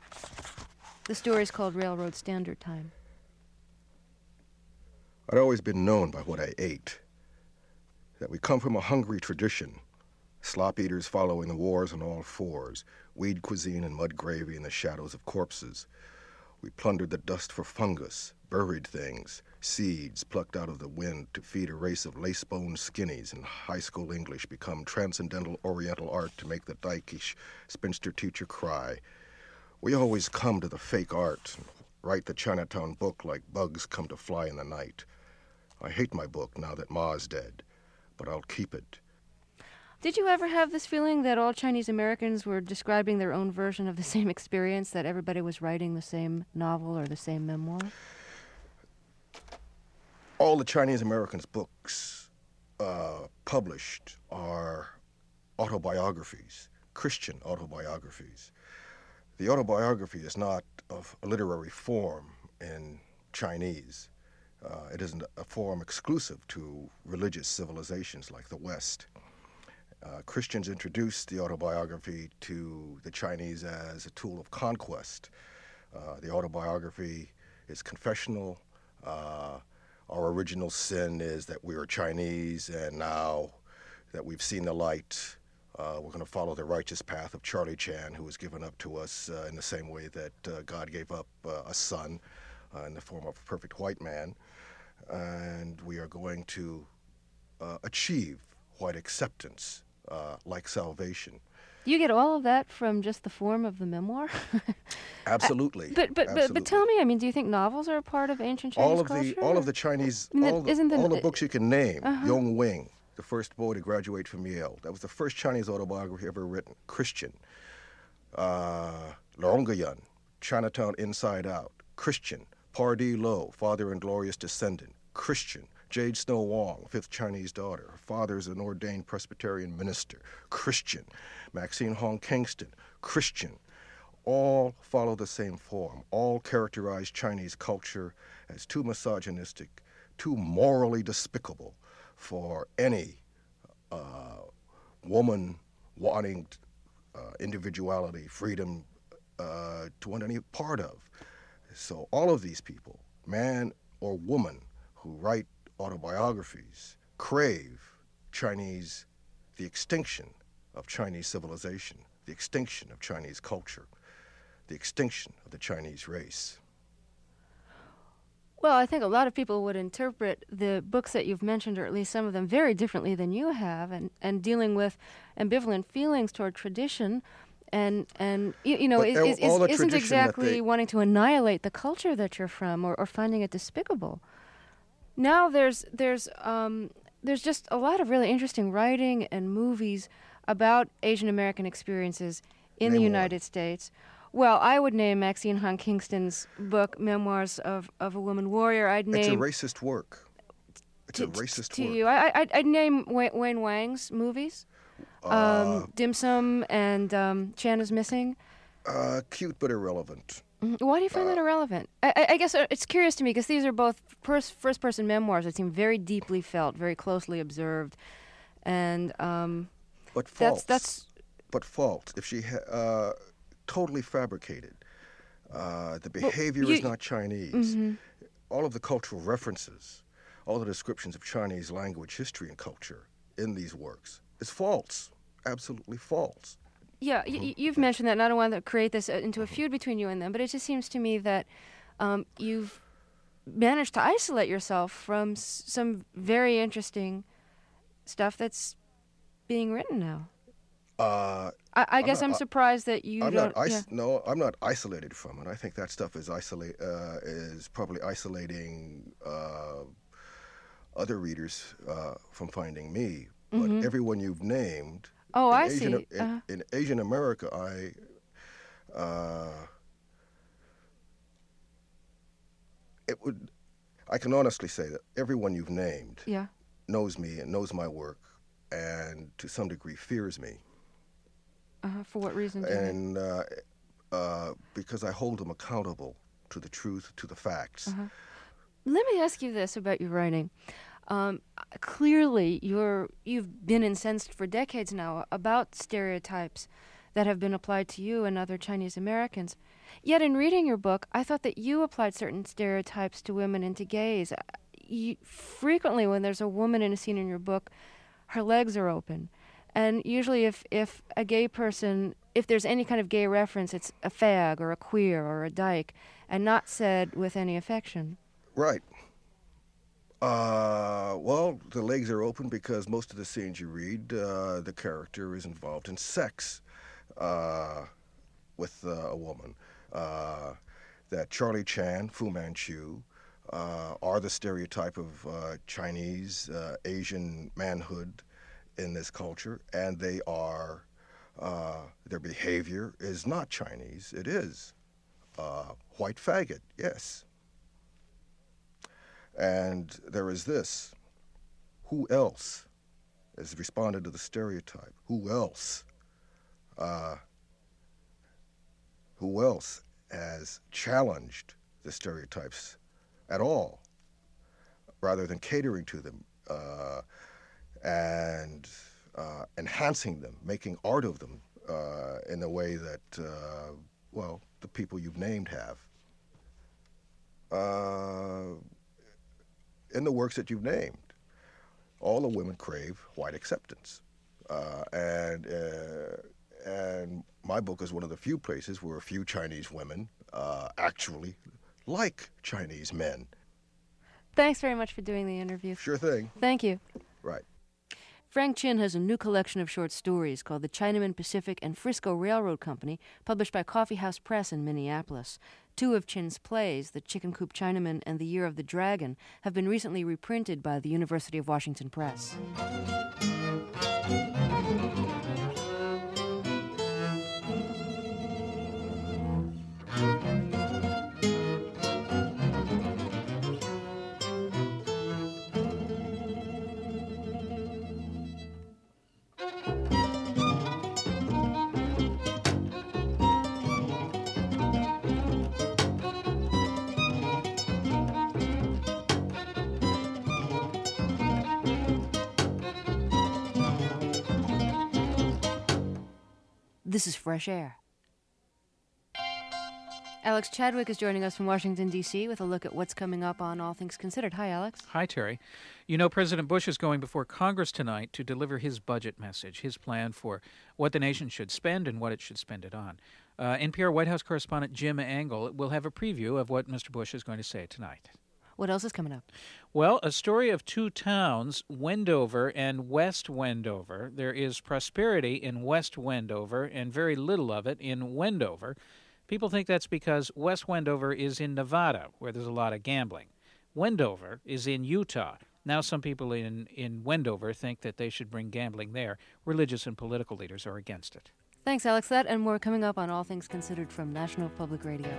The story's called Railroad Standard Time. I'd always been known by what I ate, that we come from a hungry tradition, slop eaters following the wars on all fours, weed cuisine and mud gravy in the shadows of corpses. We plundered the dust for fungus, buried things, seeds plucked out of the wind to feed a race of lace-boned skinnies in high school English become transcendental oriental art to make the dykish spinster teacher cry. We always come to the fake art and write the Chinatown book like bugs come to fly in the night. I hate my book now that Ma's dead, but I'll keep it. Did you ever have this feeling that all Chinese Americans were describing their own version of the same experience, that everybody was writing the same novel or the same memoir? All the Chinese Americans' books uh, published are autobiographies, Christian autobiographies. The autobiography is not of a literary form in Chinese. Uh, it isn't a form exclusive to religious civilizations like the West. Uh, Christians introduced the autobiography to the Chinese as a tool of conquest. Uh, the autobiography is confessional. Uh, our original sin is that we are Chinese, and now that we've seen the light, uh, we're going to follow the righteous path of Charlie Chan, who was given up to us uh, in the same way that uh, God gave up uh, a son uh, in the form of a perfect white man. And we are going to uh, achieve white acceptance, uh, like salvation. You get all of that from just the form of the memoir? Absolutely. I, but, but, Absolutely. but but tell me, I mean, do you think novels are a part of ancient Chinese all of culture? the all of the Chinese I mean, all, the, isn't the, all the books you can name. Uh-huh. Yong Wing, the first boy to graduate from Yale. That was the first Chinese autobiography ever written. Christian. Uh, Longayan, Chinatown Inside Out. Christian. Pardee Lo, Father and Glorious Descendant. Christian. Jade Snow Wong, fifth Chinese daughter. Her father is an ordained Presbyterian minister. Christian. Maxine Hong Kingston. Christian. All follow the same form. All characterize Chinese culture as too misogynistic, too morally despicable for any uh, woman wanting uh, individuality, freedom uh, to want any part of. So all of these people, man or woman, who write autobiographies crave Chinese, the extinction of Chinese civilization, the extinction of Chinese culture, the extinction of the Chinese race. Well, I think a lot of people would interpret the books that you've mentioned, or at least some of them, very differently than you have, and, and dealing with ambivalent feelings toward tradition. And, and you, you know, But is, all- is, all the is, isn't tradition that exactly they- wanting to annihilate the culture that you're from, or, or finding it despicable. Now there's there's um, there's just a lot of really interesting writing and movies about Asian American experiences in the Name United States. Well, I would name Maxine Hong Kingston's book, Memoirs of, of a Woman Warrior. I'd It's a name racist work. It's a racist to work. you. I, I, I'd name Wayne, Wayne Wang's movies, Uh, um, Dim Sum and um, Chan is Missing. Uh, cute but irrelevant. Mhm. Why do you find that irrelevant? I, I, I guess uh, it's curious to me because these are both pers- first-person memoirs that seem very deeply felt, very closely observed, and um, But that's false. that's But false. If she ha- uh, totally fabricated, uh, the behavior you- is not Chinese. Mhm. All of the cultural references, all the descriptions of Chinese language, history, and culture in these works is false. Absolutely false. Yeah, y- y- you've mentioned that, and I don't want to create this uh, into a feud between you and them, but it just seems to me that um, you've managed to isolate yourself from s- some very interesting stuff that's being written now. Uh, I, I I'm guess not- I'm I- surprised that you I'm don't. not is- yeah. No, I'm not isolated from it. I think that stuff is isolate uh, is probably isolating uh, other readers uh, from finding me. But Mhm. everyone you've named. Oh, in I Asian, see. In, Uh-huh. in Asian America, I. Uh, it would. I can honestly say that everyone you've named Yeah. knows me and knows my work, and to some degree fears me. Uh-huh. For what reason? do you mean? And uh, uh, because I hold them accountable to the truth, to the facts. Uh-huh. Let me ask you this about your writing. Um, clearly, you're you've been incensed for decades now about stereotypes that have been applied to you and other Chinese Americans. Yet in reading your book, I thought that you applied certain stereotypes to women and to gays. You, frequently when there's a woman in a scene in your book, her legs are open. And usually if, if a gay person, if there's any kind of gay reference, it's a fag or a queer or a dyke, and not said with any affection. Right. Uh, well, the legs are open because most of the scenes you read, uh, the character is involved in sex uh, with uh, a woman. Uh, that Charlie Chan, Fu Manchu, uh, are the stereotype of uh, Chinese, uh, Asian manhood in this culture, and they are, uh, their behavior is not Chinese, it is uh, white faggot, yes. And there is this, who else has responded to the stereotype? Who else? Uh, who else has challenged the stereotypes at all, rather than catering to them uh, and uh, enhancing them, making art of them uh, in the way that, uh, well, the people you've named have. Uh, in the works that you've named, all the women crave white acceptance. Uh, and uh, and my book is one of the few places where a few Chinese women uh, actually like Chinese men. Thanks very much for doing the interview. Sure thing. Thank you. Right. Frank Chin has a new collection of short stories called The Chinaman Pacific and Frisco Railroad Company, published by Coffee House Press in Minneapolis. Two of Chin's plays, The Chicken Coop Chinaman and The Year of the Dragon, have been recently reprinted by the University of Washington Press. This is Fresh Air. Alex Chadwick is joining us from Washington, D C with a look at what's coming up on All Things Considered. Hi, Alex. Hi, Terry. You know, President Bush is going before Congress tonight to deliver his budget message, his plan for what the nation should spend and what it should spend it on. Uh, N P R White House correspondent Jim Angle will have a preview of what Mister Bush is going to say tonight. What else is coming up? Well, a story of two towns, Wendover and West Wendover. There is prosperity in West Wendover and very little of it in Wendover. People think that's because West Wendover is in Nevada, where there's a lot of gambling. Wendover is in Utah. Now some people in, in Wendover think that they should bring gambling there. Religious and political leaders are against it. Thanks, Alex. That and more coming up on All Things Considered from National Public Radio.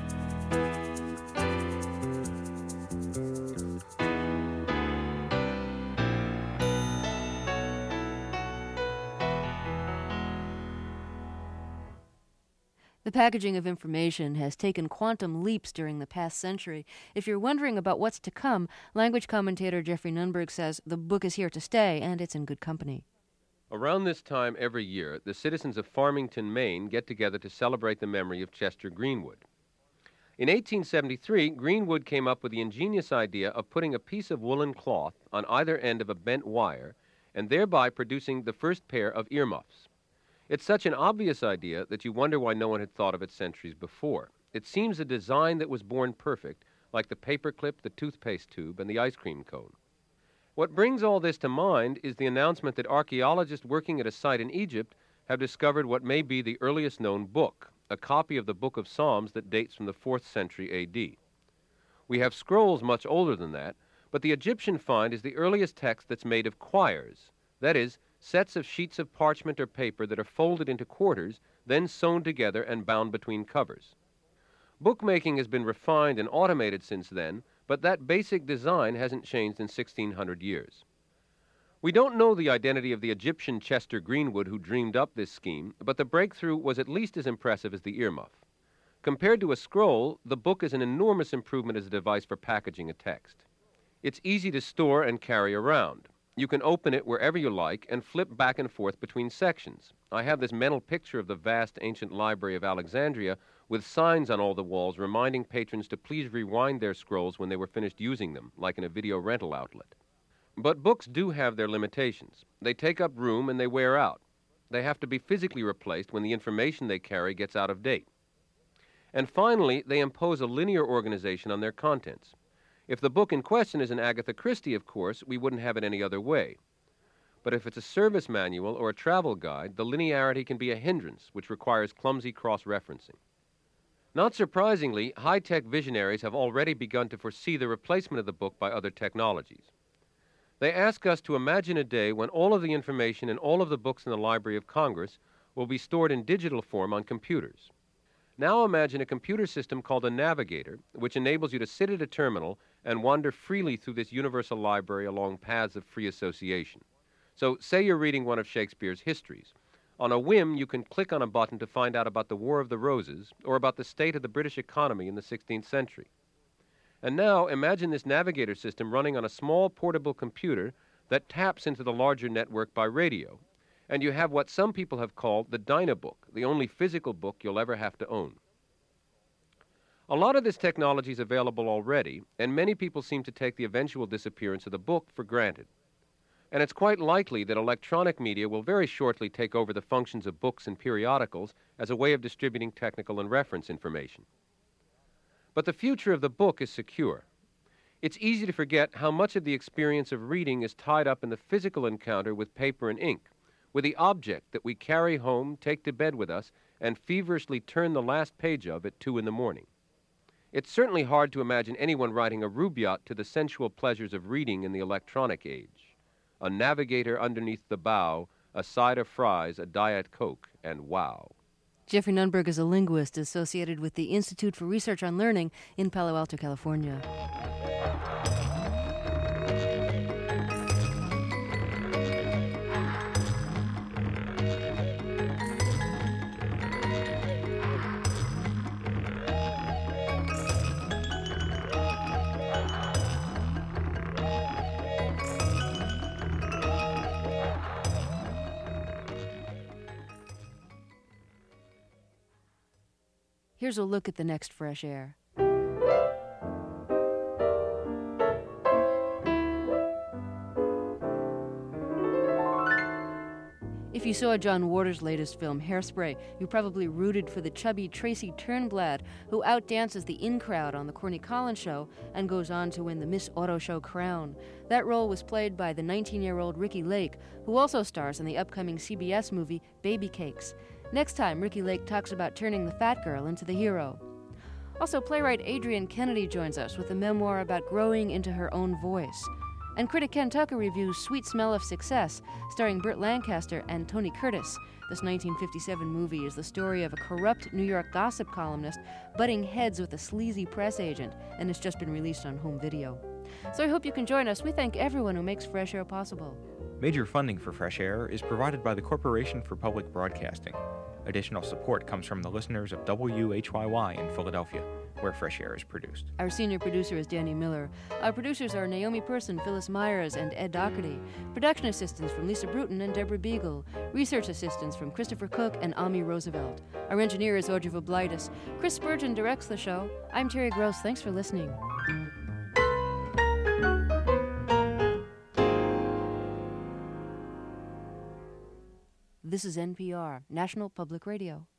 The packaging of information has taken quantum leaps during the past century. If you're wondering about what's to come, language commentator Jeffrey Nunberg says the book is here to stay, and it's in good company. Around this time every year, the citizens of Farmington, Maine get together to celebrate the memory of Chester Greenwood. In eighteen seventy-three, Greenwood came up with the ingenious idea of putting a piece of woolen cloth on either end of a bent wire and thereby producing the first pair of earmuffs. It's such an obvious idea that you wonder why no one had thought of it centuries before. It seems a design that was born perfect, like the paperclip, the toothpaste tube, and the ice cream cone. What brings all this to mind is the announcement that archaeologists working at a site in Egypt have discovered what may be the earliest known book, a copy of the Book of Psalms that dates from the fourth century A D. We have scrolls much older than that, but the Egyptian find is the earliest text that's made of quires, that is, sets of sheets of parchment or paper that are folded into quarters, then sewn together and bound between covers. Bookmaking has been refined and automated since then, but that basic design hasn't changed in sixteen hundred years. We don't know the identity of the Egyptian Chester Greenwood who dreamed up this scheme, but the breakthrough was at least as impressive as the earmuff. Compared to a scroll, the book is an enormous improvement as a device for packaging a text. It's easy to store and carry around. You can open it wherever you like and flip back and forth between sections. I have this mental picture of the vast ancient library of Alexandria with signs on all the walls reminding patrons to please rewind their scrolls when they were finished using them, like in a video rental outlet. But books do have their limitations. They take up room and they wear out. They have to be physically replaced when the information they carry gets out of date. And finally, they impose a linear organization on their contents. If the book in question is an Agatha Christie, of course, we wouldn't have it any other way. But if it's a service manual or a travel guide, the linearity can be a hindrance, which requires clumsy cross-referencing. Not surprisingly, high-tech visionaries have already begun to foresee the replacement of the book by other technologies. They ask us to imagine a day when all of the information in all of the books in the Library of Congress will be stored in digital form on computers. Now imagine a computer system called a navigator, which enables you to sit at a terminal and wander freely through this universal library along paths of free association. So say you're reading one of Shakespeare's histories. On a whim, you can click on a button to find out about the War of the Roses or about the state of the British economy in the sixteenth century. And now imagine this navigator system running on a small portable computer that taps into the larger network by radio. And you have what some people have called the Dynabook, the only physical book you'll ever have to own. A lot of this technology is available already, and many people seem to take the eventual disappearance of the book for granted. And it's quite likely that electronic media will very shortly take over the functions of books and periodicals as a way of distributing technical and reference information. But the future of the book is secure. It's easy to forget how much of the experience of reading is tied up in the physical encounter with paper and ink, with the object that we carry home, take to bed with us, and feverishly turn the last page of at two in the morning. It's certainly hard to imagine anyone writing a rubaiyat to the sensual pleasures of reading in the electronic age. A navigator underneath the bow, a side of fries, a Diet Coke, and wow. Jeffrey Nunberg is a linguist associated with the Institute for Research on Learning in Palo Alto, California. Here's a look at the next Fresh Air. If you saw John Waters' latest film, Hairspray, you probably rooted for the chubby Tracy Turnblad, who outdances the in-crowd on the Corny Collins Show and goes on to win the Miss Auto Show crown. That role was played by the nineteen-year-old Ricky Lake, who also stars in the upcoming C B S movie Baby Cakes. Next time, Ricky Lake talks about turning the fat girl into the hero. Also, playwright Adrienne Kennedy joins us with a memoir about growing into her own voice. And critic Ken Tucker reviews Sweet Smell of Success, starring Burt Lancaster and Tony Curtis. This nineteen fifty-seven movie is the story of a corrupt New York gossip columnist butting heads with a sleazy press agent, and it's just been released on home video. So I hope you can join us. We thank everyone who makes Fresh Air possible. Major funding for Fresh Air is provided by the Corporation for Public Broadcasting. Additional support comes from the listeners of W H Y Y in Philadelphia, where Fresh Air is produced. Our senior producer is Danny Miller. Our producers are Naomi Person, Phyllis Myers, and Ed Doherty. Production assistants from Lisa Bruton and Deborah Beagle. Research assistants from Christopher Cook and Ami Roosevelt. Our engineer is Audrey Voblitis. Chris Spurgeon directs the show. I'm Terry Gross. Thanks for listening. This is N P R, National Public Radio.